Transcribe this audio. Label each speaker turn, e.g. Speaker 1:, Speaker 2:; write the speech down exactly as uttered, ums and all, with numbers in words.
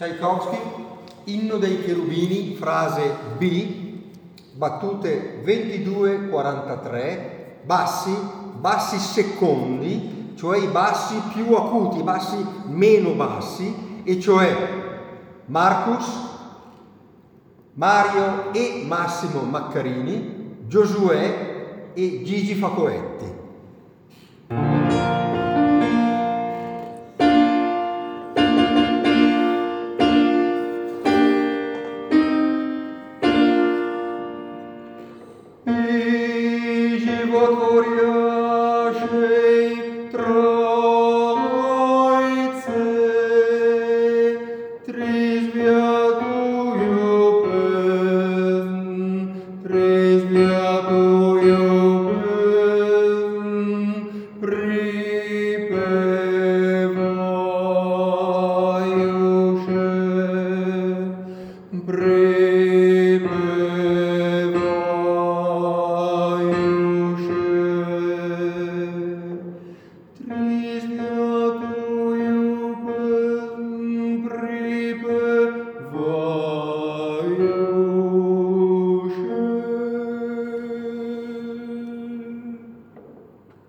Speaker 1: Tchaikovsky, Inno dei cherubini, frase B, battute ventidue quarantatré, bassi, bassi secondi, cioè i bassi più acuti, i bassi meno bassi, e cioè Marcus, Mario e Massimo Maccarini, Giosuè e Gigi Facoetti.
Speaker 2: Tris